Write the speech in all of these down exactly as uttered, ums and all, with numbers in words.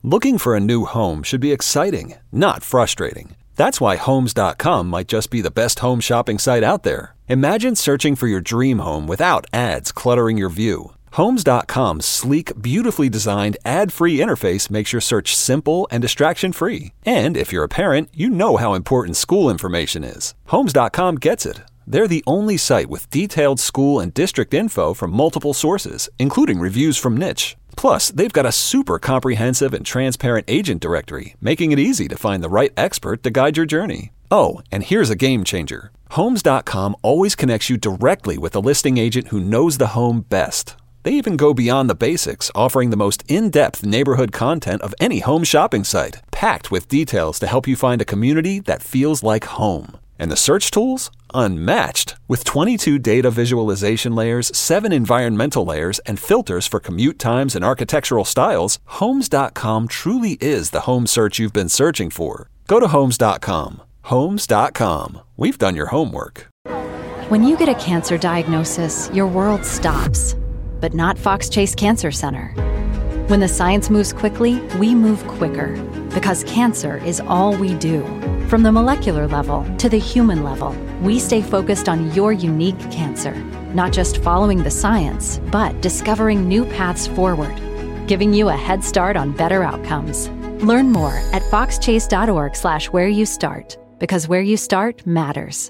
Looking for a new home should be exciting, not frustrating. That's why Homes dot com might just be the best home shopping site out there. Imagine searching for your dream home without ads cluttering your view. Homes dot com's sleek, beautifully designed, ad-free interface makes your search simple and distraction-free. And if you're a parent, you know how important school information is. Homes dot com gets it. They're the only site with detailed school and district info from multiple sources, including reviews from Niche. Plus, they've got a super comprehensive and transparent agent directory, making it easy to find the right expert to guide your journey. Oh, and here's a game changer. Homes dot com always connects you directly with a listing agent who knows the home best. They even go beyond the basics, offering the most in-depth neighborhood content of any home shopping site, packed with details to help you find a community that feels like home. And the search tools? Unmatched. With twenty-two data visualization layers, seven environmental layers, and filters for commute times and architectural styles, Homes dot com truly is the home search you've been searching for. Go to Homes dot com. Homes dot com. We've done your homework. When you get a cancer diagnosis, your world stops. But not Fox Chase Cancer Center. When the science moves quickly, we move quicker. Because cancer is all we do. From the molecular level to the human level, we stay focused on your unique cancer. Not just following the science, but discovering new paths forward. Giving you a head start on better outcomes. Learn more at foxchase.org slash where you start. Because where you start matters.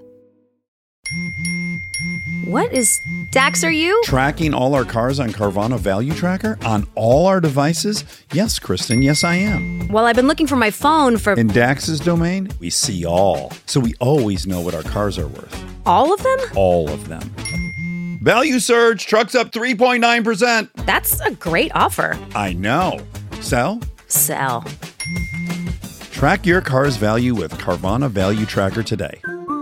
What is Dax, are you? Tracking all our cars on Carvana Value Tracker on all our devices? Yes, Kristen, yes, I am. Well, I've been looking for my phone for... In Dax's domain, we see all. So we always know what our cars are worth. All of them? All of them. Value surge, trucks up three point nine percent. That's a great offer. I know. Sell? Sell. Track your car's value with Carvana Value Tracker today.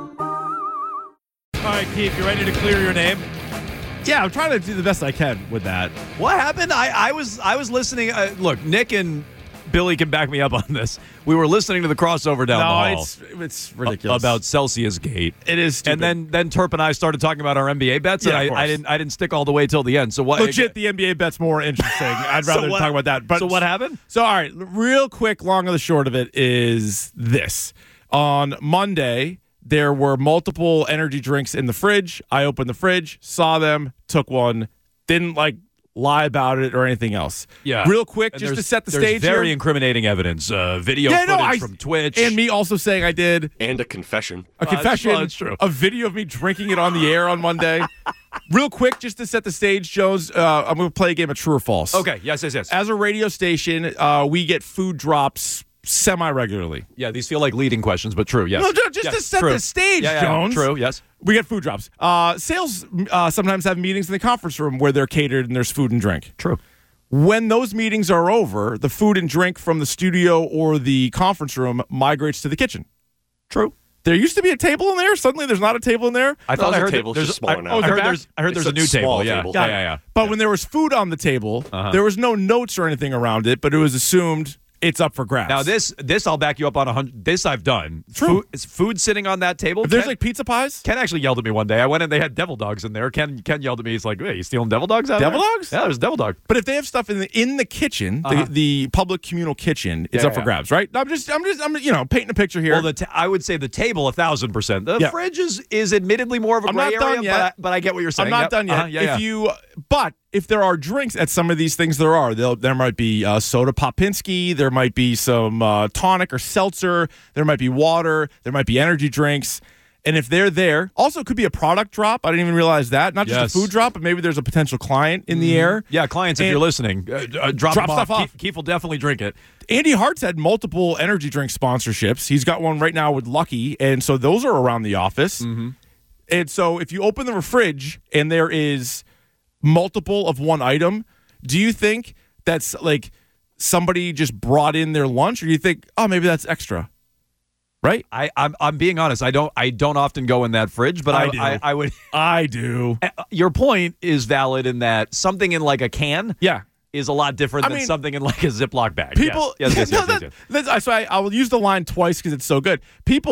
All right, Keith, you ready to clear your name? Yeah, I'm trying to do the best I can with that. What happened? I, I was I was listening. Uh, look, Nick and Billy can back me up on this. We were listening to the crossover down no, the hall. it's it's ridiculous. About Celsius Gate. It is stupid. And then then Turp and I started talking about our N B A bets, Yeah, and of I, I course. didn't I didn't stick all the way till the end. So what? Legit, the N B A bet's more interesting. I'd So rather what- talk about that. But so what happened? So all right, real quick, long of the short of it is this: on Monday, there were multiple energy drinks in the fridge. I opened the fridge, saw them, took one, didn't like lie about it or anything else. Yeah. Real quick, And just to there's- set the there's stage very here. incriminating evidence. Uh, video Yeah, no, footage I- from Twitch. And me also saying I did. And a confession. A confession, well, that's true. a video of me drinking it on the air on Monday. Real quick, just to set the stage, Jones, uh, I'm going to play a game of true or false. Okay, yes, yes, yes. As a radio station, uh, we get food drops semi-regularly. Yeah, these feel like leading questions, but true, yes. No, ju- just Yes, to set true. the stage, Yeah, yeah, Jones. True, yes. We get food drops. Uh, sales uh, sometimes have meetings in the conference room where they're catered and there's food and drink. True. When those meetings are over, the food and drink from the studio or the conference room migrates to the kitchen. True. There used to be a table in there. Suddenly the's not a table in there. I thought there's I a heard table, that it's there's just smaller I, now. I Oh, is it heard back? there's I heard It's there's a a new small table. Yeah. table. yeah, Got it. yeah, yeah. But when there was food on the table, Uh-huh. there was no notes or anything around it, but it was assumed it's up for grabs. Now this this I'll back you up on a hundred. This I've done. True. Food, is food sitting on that table? if there's Ken, like pizza pies, Ken actually yelled at me one day. I went in. They had devil dogs in there. Ken Ken yelled at me. He's like, "Wait, you stealing devil dogs out Devil there?" dogs? Yeah, there's devil dog. but if they have stuff in the in the kitchen, Uh-huh. the, the public communal kitchen, it's Yeah, up for yeah. grabs, right? I'm just, I'm just, I'm you know painting a picture here. Well, the ta- I would say the table a thousand percent. The Yeah. fridge is is admittedly more of a I'm gray not done area, yet. but I, but I get what you're saying. I'm not Yep. done yet. Uh-huh. Yeah, if yeah. you, but if there are drinks at some of these things, there are. There'll, there might be uh, soda Popinski. There might be some uh, tonic or seltzer. There might be water. There might be energy drinks. And if they're there, also it could be a product drop. I didn't even realize that. Not just Yes. a food drop, but maybe there's a potential client in the air. Yeah, clients, if And- you're listening, uh, uh, drop, Drop them stuff off. off. Keith, Keith will definitely drink it. Andy Hart's had multiple energy drink sponsorships. He's got one right now with Lucky, and so those are around the office. Mm-hmm. And so if you open the fridge and there is multiple of one item, do you think that's like somebody just brought in their lunch, or do you think, oh, maybe that's extra? Right? I, I'm I'm being honest. I don't I don't often go in that fridge, but I I do. I, I would. I do. Your point is valid in that something in like a can Yeah. is a lot different I than mean, something in like a Ziploc bag. People, yes, yes, yes, no, yes, yes, that- yes. that's- so I, I will use the line twice because it's so good. People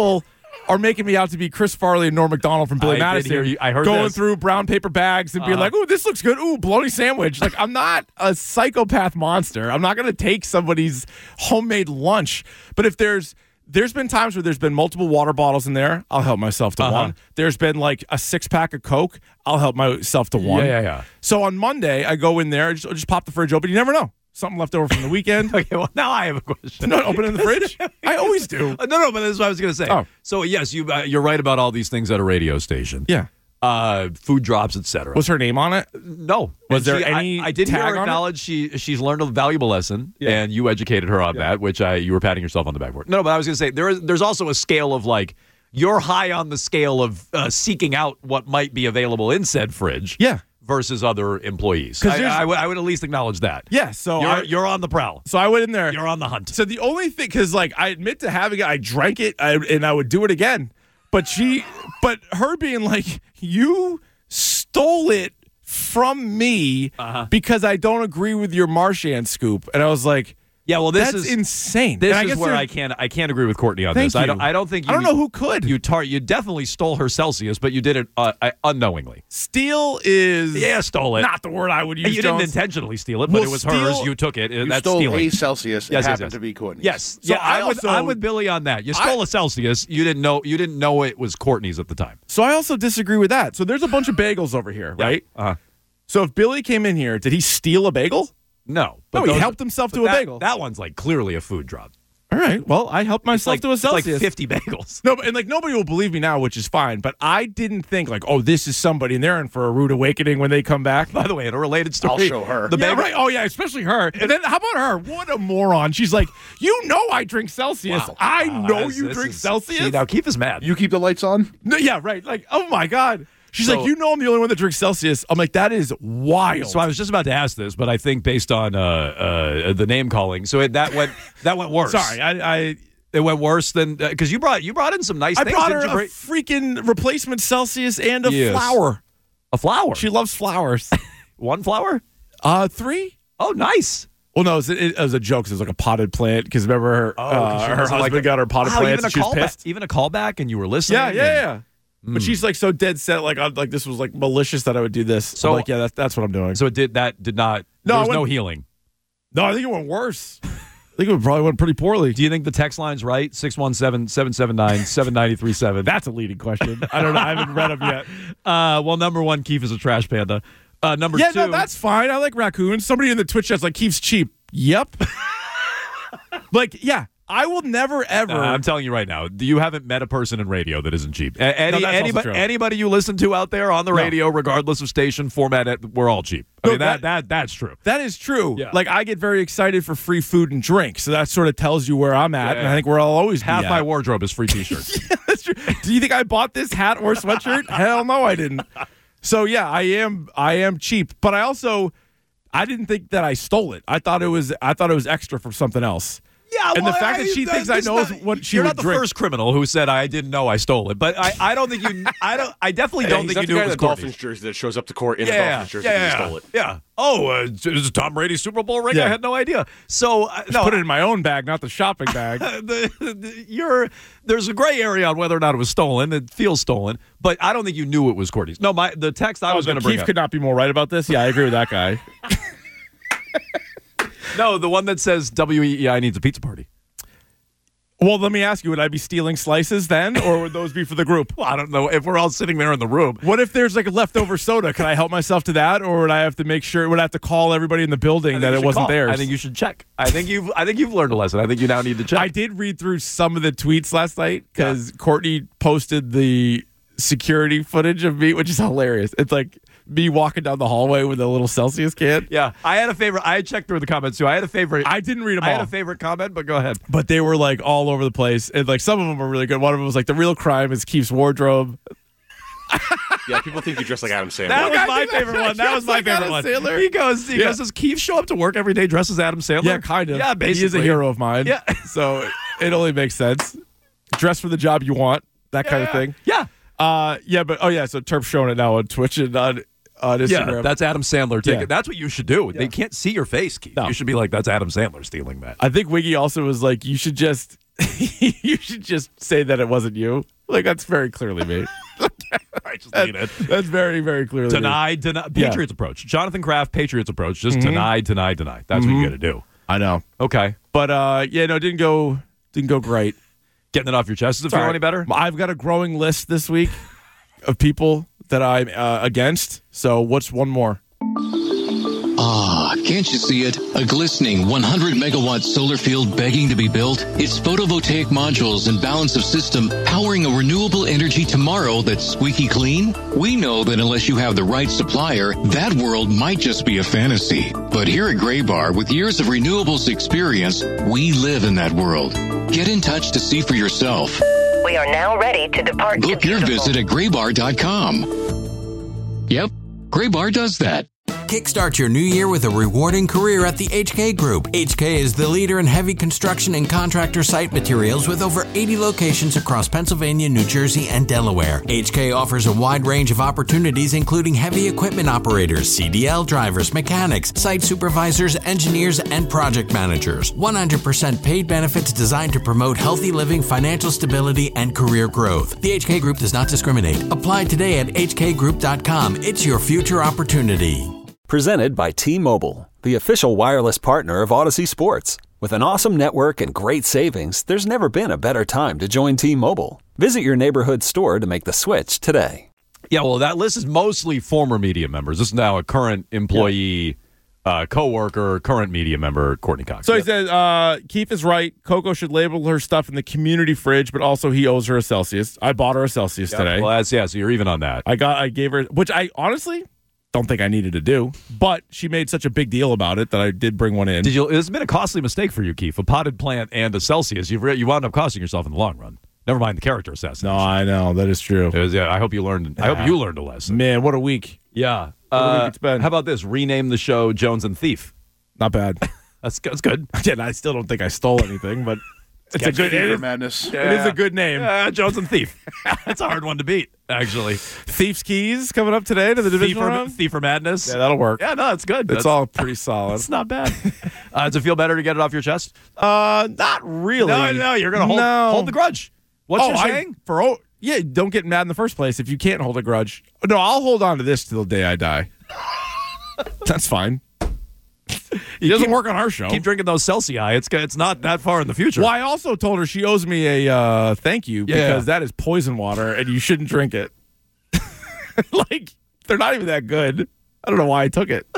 are making me out to be Chris Farley and Norm Macdonald from Billy I did Madison. hear you- I heard going this. through brown paper bags and being Uh-huh. like, "Ooh, this looks good. Ooh, bologna sandwich." Like, I'm not a psychopath monster. I'm not going to take somebody's homemade lunch. But if there's There's been times where there's been multiple water bottles in there. I'll help myself to Uh-huh. one. There's been like a six pack of Coke. I'll help myself to one. Yeah, yeah, yeah. So on Monday, I go in there, just, just pop the fridge open. You never know. Something left over from the weekend. Okay, well, now I have a question. No, open it in the fridge. I always do. Uh, no, no, but this is what I was going to say. Oh. So, yes, you, uh, you're right about all these things at a radio station. Yeah. Uh, food drops, et cetera. Was her name on it? No. Was And there she- any I, I did tag hear her on it? acknowledge she she's learned a valuable lesson, Yeah. and you educated her on that, which I you were patting yourself on the back for. No, but I was going to say there is there's also a scale of like you're high on the scale of uh, seeking out what might be available in said fridge. Yeah. Versus other employees. 'Cause I, there's- I, would, I would at least acknowledge that. Yeah. So You're, I, you're on the prowl. so I went in there. You're on the hunt. So the only thing, because like I admit to having it, I drank it, I, and I would do it again. But she, but her being like, you stole it from me Uh-huh. because I don't agree with your Marchand scoop, and I was like, Yeah, well, this that's is insane. This And I is guess where there- I can't I can't agree with Courtney on Thank this. I you. don't I don't think you, I don't know who could. you tar- you definitely stole her Celsius, but you did it uh, uh, unknowingly. Steal is Yeah, stole it. not the word I would use. you didn't Jones. intentionally steal it, but Well, it was steal- hers. You took it. You That's stole stealing. a Celsius. It Yes, yes, happened yes. to be Courtney's. Yes. So yeah, I I'm, with, also- I'm with Billy on that. You stole I- a Celsius. You didn't know you didn't know it was Courtney's at the time. So I also disagree with that. So there's a bunch of bagels over here, right? Uh-huh. So if Billy came in here, did he steal a bagel? No. No, he those- helped himself but to a that- bagel. That one's like clearly a food drop. All right. Well, I helped myself Like, to a it's like Celsius. fifty bagels. No, but and like nobody will believe me now, which is fine. But I didn't think like, oh, this is somebody, and they're in for a rude awakening when they come back. By the way, in a related story, I'll show her. The Yeah, bagel, right. Oh yeah, especially her. And then how about her? What a moron! She's like, you know, I drink Celsius. Wow. I Wow, know this- you this drink is- Celsius. See, now Keith is mad. You keep the lights on? No, yeah, right. Like, oh my god. She's So- like, you know, I'm the only one that drinks Celsius. I'm like, that is wild. So I was just about to ask this, but I think based on uh, uh, the name calling, so it, that went that went worse. Sorry, I. I It went worse than because you brought you brought in some nice I things. brought her didn't you a bring- freaking replacement Celsius and a Yes. flower. a flower. She loves flowers. One flower. uh, three? Oh, nice. Well, no, it was, it was a joke. 'Cause it was like a potted plant. Because remember, her, Oh, uh, 'cause she her doesn't husband like it. got her potted Wow, plants even a and she was callback, pissed. even a callback, and you were listening. Yeah, yeah, and- yeah. But she's like so dead set, like I, like this was like malicious that I would do this. So So- I'm like, yeah, that's that's what I'm doing. So it did that did not. No, there I was no went- healing. No, I think it went worse. I think it probably went pretty poorly. Do you think the text line's right? six one seven, seven seven nine, seven nine three seven. That's a leading question. I don't know. I haven't read them yet. Uh, well, number one, Keith is a trash panda. Uh, number Yeah, two, no, that's fine. I like raccoons. Somebody in the Twitch chat's like, Keith's cheap. Yep. Like, yeah, I will never ever. Uh, I'm telling you right now, you haven't met a person in radio that isn't cheap. A- Any, No, that's also anybody, true. anybody you listen to out there on the radio, regardless of station format, it- we're all cheap. I No, mean, that, that- that that's true. That is true. Yeah. Like I get very excited for free food and drink, so that sort of tells you where I'm at, Yeah. and I think where I'll always Half be my at. wardrobe is free T-shirts. That's true. Do you think I bought this hat or sweatshirt? Hell no, I didn't. So yeah, I am. I am cheap, but I also, I didn't think that I stole it. I thought it was. I thought it was extra from something else. Yeah, And the fact that she thinks I this know not- what she You're would not the drink. first criminal who said I didn't know I stole it, but I, I don't think you. I don't. I definitely Yeah, don't he's think you not the knew guy it in was the Courtney. Dolphins jersey that shows up to court in a Yeah, Dolphins jersey yeah, because yeah, he stole it. yeah. Oh, uh, this is Tom Brady's Super Bowl ring. Yeah. I had no idea. So uh, no, Put it in my own bag, not the shopping bag. the, the, you're there's a gray area on whether or not it was stolen. It feels stolen, but I don't think you knew it was Courtney's. No, my the text I was going to bring Keith up. could not be more right about this. Yeah, I agree with that guy. No, the one that says W E E I needs a pizza party. Well, let me ask you: would I be stealing slices then, or would those be for the group? Well, I don't know if we're all sitting there in the room. What if there's like a leftover soda? Can I help myself to that, or would I have to make sure? Would I have to call everybody in the building I that think you it should wasn't call. theirs? I think you should check. I think you've I think you've learned a lesson. I think you now need to check. I did read through some of the tweets last night because Courtney posted the security footage of me, which is hilarious. It's like me walking down the hallway with a little Celsius can. Yeah, I had a favorite. I checked through the comments too. I had a favorite. I didn't read them I all. had a favorite comment, but go ahead. But they were like all over the place, and like some of them were really good. One of them was like, "The real crime is Keith's wardrobe." Yeah, people think you dress like Adam Sandler. That Look, was I my think favorite that one. That was my like favorite Adam one. Sandler. He goes, he Yeah. goes, does Keith show up to work every day dressed as Adam Sandler? Yeah, kind of. Yeah, basically. He is a hero of mine. Yeah. So it only makes sense. Dress for the job you want, that kind of Yeah. thing. Yeah. Uh, yeah, but oh yeah, so Terp's showing it now on Twitch and on, on Instagram. Yeah, that's Adam Sandler taking. Yeah. That's what you should do. They can't see your face, Keith. No. You should be like, that's Adam Sandler stealing that. I think Wiggy also was like, you should just, you should just say that it wasn't you. Like, that's very clearly me. I just need it. That's very, very clearly me. Deny, deny. Patriots Yeah. approach. Jonathan Kraft, Patriots approach. Just Mm-hmm. deny, deny, deny. That's Mm-hmm. what you got to do. I know. Okay. But, uh, yeah, no, it didn't go, didn't go great. Getting it off your chest. Does it feel Sorry. any better? I've got a growing list this week of people that I'm uh, against. So what's one more? Ah, can't you see it? A glistening one hundred megawatt solar field begging to be built? Its photovoltaic modules and balance of system powering a renewable energy tomorrow that's squeaky clean? We know that unless you have the right supplier, that world might just be a fantasy. But here at Gray Bar, with years of renewables experience, we live in that world. Get in touch to see for yourself. We are now ready to depart. Book to your beautiful. visit at gray bar dot com. Yep, Gray Bar does that. Kickstart your new year with a rewarding career at the H K Group. H K is the leader in heavy construction and contractor site materials with over eighty locations across Pennsylvania, New Jersey, and Delaware. H K offers a wide range of opportunities, including heavy equipment operators, C D L drivers, mechanics, site supervisors, engineers, and project managers. one hundred percent paid benefits designed to promote healthy living, financial stability, and career growth. The H K Group does not discriminate. Apply today at H K group dot com. It's your future opportunity. Presented by T-Mobile, the official wireless partner of Odyssey Sports. With an awesome network and great savings, there's never been a better time to join T-Mobile. Visit your neighborhood store to make the switch today. Yeah, well, that list is mostly former media members. This is now a current employee, uh, co-worker, current media member, Courtney Cox. So Yep. he says, uh, Keith is right. Coco should label her stuff in the community fridge, but also he owes her a Celsius. I bought her a Celsius Yep. today. Well, that's, yeah, so you're even on that. I got, I gave her, which I honestly don't think I needed to do, but she made such a big deal about it that I did bring one in. Did you? It's been a costly mistake for you, Keith. A potted plant and a Celsius. You've re- you wound up costing yourself in the long run. Never mind the character assassination. No, I know that is true. It was, yeah, I hope you learned. I hope you learned a lesson. Man, what a week! Yeah. What a week Uh, it's been. how about this? Rename the show Jones and Thief. Not bad. That's that's good. Again, I still don't think I stole anything, but it's a good. It Fever is, madness. it is a good name. Uh, Jones and Thief. That's a hard one to beat, actually. Thief's Keys coming up today to the Thief divisional for, round. Thief for Madness. Yeah, that'll work. Yeah, no, that's good. It's That's, all pretty solid. It's not bad. uh, does it feel better to get it off your chest? Uh, not really. No, no, you're gonna hold No. hold the grudge. What's oh, your I- saying? For oh, yeah, don't get mad in the first place if you can't hold a grudge. No, I'll hold on to this till the day I die. That's fine. It doesn't keep- work on our show. Keep drinking those Celsius. It's it's not that far in the future. Well, I also told her she owes me a uh, thank you Yeah. because that is poison water and you shouldn't drink it. Like, they're not even that good. I don't know why I took it.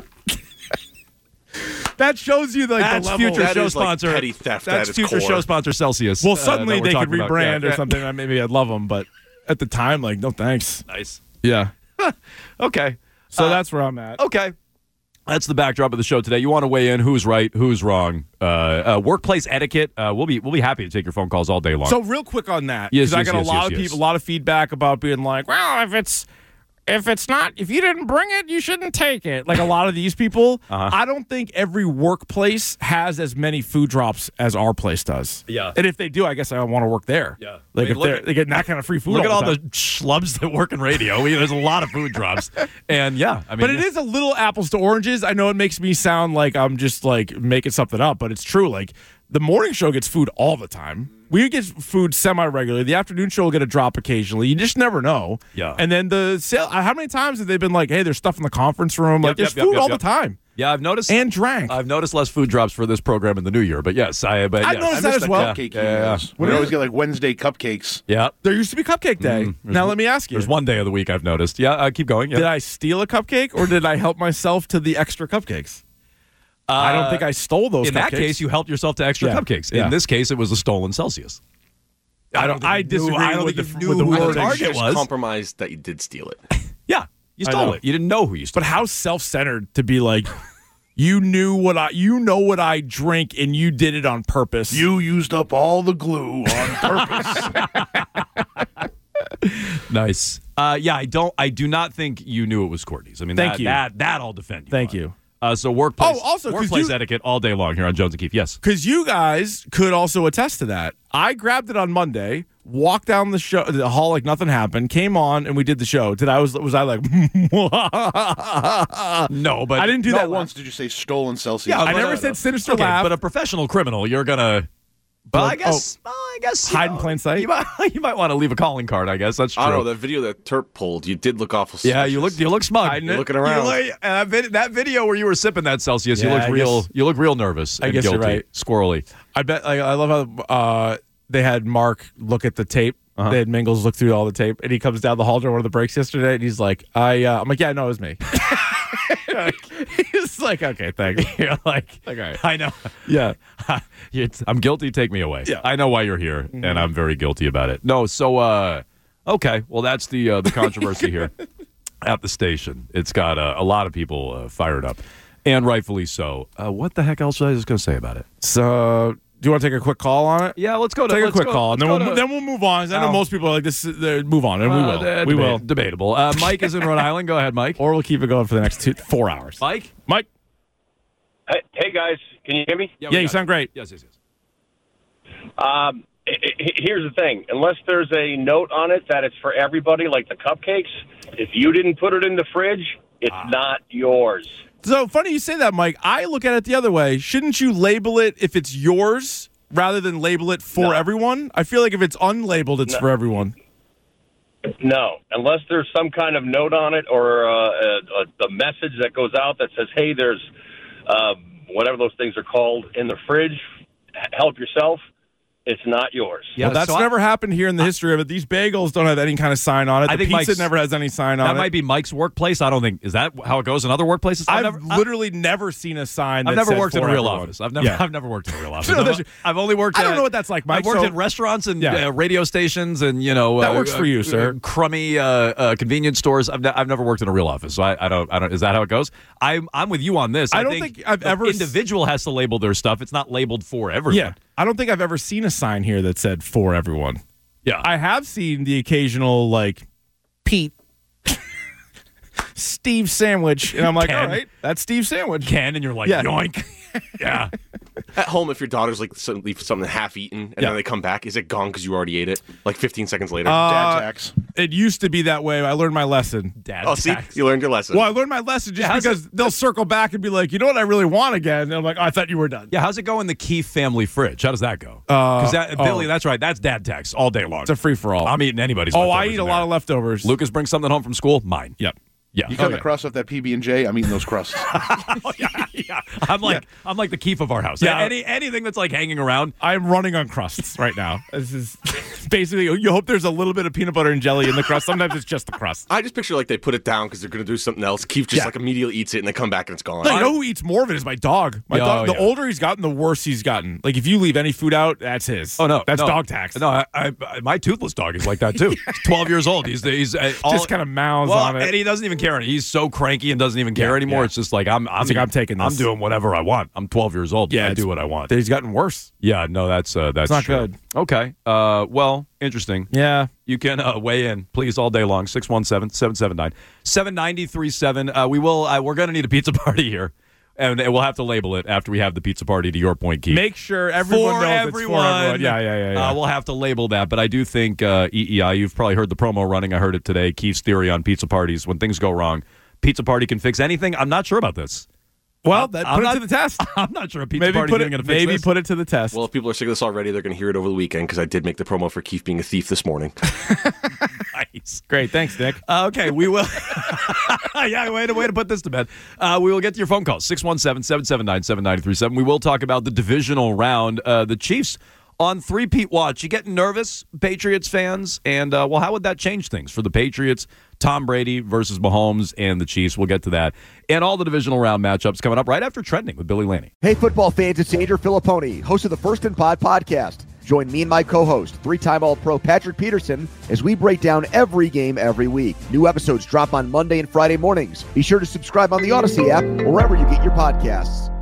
That shows you like That's the level. future That show is like sponsor. petty theft That's at its future core. show sponsor Celsius. Well, uh, suddenly that we're they could talking about. rebrand Yeah, or yeah. something. and Maybe I'd love them, but at the time, like, no thanks. Nice. Yeah. Okay. So Uh, that's where I'm at. Okay. That's the backdrop of the show today. You want to weigh in? Who's right? Who's wrong? Uh, uh, workplace etiquette. Uh, we'll be we'll be happy to take your phone calls all day long. So real quick on that, Yes, because I yes, got yes, a lot yes, of yes. people, a lot of feedback about being like, well, if it's if it's not, if you didn't bring it, you shouldn't take it. Like a lot of these people, Uh-huh. I don't think every workplace has as many food drops as our place does. Yeah. And if they do, I guess I want to work there. Yeah. Like I mean, if look they're, at- they're getting that kind of free food. Look at all the the time. schlubs that work in radio. We- There's a lot of food drops, and yeah, I mean, But it is a little apples to oranges. I know it makes me sound like I'm just like making something up, but it's true. Like the morning show gets food all the time. We get food semi-regularly. The afternoon show will get a drop occasionally. You just never know. Yeah. And then the sale. How many times have they been like, "Hey, there's stuff in the conference room." Like Yep, there's yep, food yep, all yep. the time. Yeah, I've noticed And drank. I've noticed less food drops for this program in the new year. But yes, I. But I've yes. noticed I that missed as the well. cupcake Yeah, yeah, yeah. emails. We always get like Wednesday cupcakes. Yeah. There used to be Cupcake Day. Mm-hmm. Now let me ask you: There's one day of the week I've noticed. Yeah, uh, keep going. Yeah. Did I steal a cupcake or did I help myself to the extra cupcakes? I don't think I stole those. In cupcakes. that case, you helped yourself to extra Yeah, cupcakes. yeah. In this case, it was a stolen Celsius. I don't. I think you knew- disagree I don't with think the, you knew with the who the wording. target You just was. compromised that you did steal it. Yeah, you I stole know. it. You didn't know who you stole. But how self-centered to be like, you knew what I, you know what I drink, and you did it on purpose. You used up all the glue on purpose. Nice. Uh, yeah, I don't. I do not think you knew it was Courtney's. I mean, Thank that, you. That that I'll defend you. Thank on. you. Uh, so workplace. Oh, also, 'cause workplace you- etiquette all day long here on Jones and Keefe. Yes. Because you guys could also attest to that. I grabbed it on Monday, walked down the show, the hall like nothing happened, came on, and we did the show. Did I was was I like? No, but I didn't do Not that once did you say stolen Celsius. Yeah, I but, never uh, said sinister Okay, laugh. but a professional criminal, you're gonna. But I Like, guess. Oh, I guess hide know, in plain sight. You might, you might want to leave a calling card. I guess that's true. I don't know that video that Terp pulled. You did look awful. Yeah, you look you look smug. You're looking around. You look, uh, vid- that video where you were sipping that Celsius, Yeah, you looked I real. guess- You look real nervous. I and guess you're guilty, right. squirrely. I bet. Like, I love how uh, they had Mark look at the tape. Uh-huh. They had Mingles look through all the tape, and he comes down the hall during one of the breaks yesterday, and he's like, "I." Uh, I'm like, "Yeah, no, it was me." He's like, "Okay, thanks." You're like, Like, all right. I know. Yeah. It's- I'm guilty. Take me away. Yeah. I know why you're here, Mm-hmm. and I'm very guilty about it. No, so uh, okay. Well, that's the uh, the controversy here at the station. It's got uh, a lot of people uh, fired up, and rightfully so. Uh, what the heck else was I just going to say about it? So, do you want to take a quick call on it? Yeah, let's go to Take a let's quick go- call, and then let's we'll, go to- then we'll move on. 'Cause I know Oh. most people are like this. Uh, move on, and we Uh, will. uh, we deba- will. Debatable. Uh, Mike is in Rhode Island. Go ahead, Mike. Or we'll keep it going for the next two, four hours. Mike. Mike. Hey, hey guys, can you hear me? Yeah, we you got sound it. great. Yes, yes, yes. Um, h- h- here's the thing: unless there's a note on it that it's for everybody, like the cupcakes, if you didn't put it in the fridge, it's Ah. not yours. So funny you say that, Mike. I look at it the other way. Shouldn't you label it if it's yours rather than label it for No. everyone? I feel like if it's unlabeled, it's No. for everyone. No, unless there's some kind of note on it or uh, a, a, a message that goes out that says, "Hey, there's uh, whatever those things are called in the fridge. Help yourself." It's not yours. Yeah, well, that's so I- never happened here in the history of it. These bagels don't have any kind of sign on it. I The think pizza Mike's- never has any sign on That it. might be Mike's workplace. I don't think is that how it goes in other workplaces. I've never, literally never seen a sign. I've that never said worked in a for real everyone. office. I've never, Yeah. I've never worked in a real office. No, that's- I've, I've only worked. I don't at- know what that's like, Mike. I've worked So- in restaurants and Yeah. uh, radio stations, and you know That uh, works for you, uh, sir. Crummy uh, uh, convenience stores. I've, ne- I've never worked in a real office, so I, I don't. I don't. Is that how it goes? I'm I'm with you on this. I don't think I've the ever s- individual has to label their stuff. It's not labeled for everyone. Yeah, I don't think I've ever seen a sign here that said for everyone. Yeah. I have seen the occasional like Pete Steve sandwich, and I'm like, Ken. all right, that's Steve sandwich. Ken, and you're like, Yeah. yoink. Yeah. At home, if your daughter's like some, leave something half eaten and Yeah. then they come back, is it gone because you already ate it? Like fifteen seconds later. Uh, Dad tax. It used to be that way. I learned my lesson. Dad oh, see, tax. you learned your lesson. Well, I learned my lesson just Yeah, how's because they'll circle back and be like, you know what I really want again? And I'm like, oh, I thought you were done. Yeah, how's it go in the Keefe family fridge? How does that go? Uh, Because that oh. Billy, that's right. That's dad tax all day long. It's a free for all. I'm eating anybody's. Oh, I leftovers eat a in lot there. of leftovers. Lucas brings something home from school. Mine. Yep. Yeah. You cut Oh, the yeah. crust off that P B and J. I'm eating those crusts. Oh, yeah, yeah. I'm like I'm like the Keefe of our house. Yeah. Any anything that's like hanging around. I'm running on crusts right now. This is basically, you hope there's a little bit of peanut butter and jelly in the crust. Sometimes it's just the crust. I just picture like they put it down because they're going to do something else. Keith just Yeah. like immediately eats it and they come back and it's gone. No, you know who eats more of it is my dog. My Oh, dog. The yeah. older he's gotten, the worse he's gotten. Like if you leave any food out, that's his. Oh no, that's no. dog tax. No, I, I, my toothless dog is like that too. He's twelve years old. He's he's uh, all, Just kind of mouths well, on it. and he doesn't even care. He's so cranky and doesn't even care Yeah, anymore. yeah. It's just like I'm I'm like, I'm taking I'm this. doing whatever I want. I'm twelve years old. Yeah, I it's- do what I want. He's gotten worse. Yeah, no, that's uh, that's not true. good. Okay. Uh, well, interesting. Yeah. You can uh, weigh in, please, all day long. six one seven, seven seven nine, seven nine three seven. Uh, we will. Uh, we're going to need a pizza party here, and we'll have to label it after we have the pizza party. To your point, Keith. Make sure everyone for knows everyone. it's for everyone. Yeah, yeah, yeah. yeah. Uh, we'll have to label that, but I do think uh, E E I. You've probably heard the promo running. I heard it today. Keith's theory on pizza parties: when things go wrong, pizza party can fix anything. I'm not sure about this. well, that, I'm put not- it to the test. I'm not sure a pizza maybe party put is it. going to fix Maybe this. put it to the test. Well, if people are sick of this already, they're going to hear it over the weekend because I did make the promo for Keith being a thief this morning. Nice. Great, thanks, Nick. Uh, okay, we will. yeah, way to way to put this to bed. Uh, we will get to your phone calls six one seven, seven seven nine, seven nine three seven. We will talk about the divisional round. Uh, the Chiefs on three-peat watch. You getting nervous, Patriots fans? And uh, well, how would that change things for the Patriots? Tom Brady versus Mahomes and the Chiefs. We'll get to that and all the divisional round matchups coming up right after Trending with Billy Laney. Hey, football fans, it's Andrew Filipponi, host of the First and Pod podcast. Join me and my co-host, three-time All-Pro Patrick Peterson, as we break down every game every week. New episodes drop on Monday and Friday mornings. Be sure to subscribe on the Odyssey app or wherever you get your podcasts.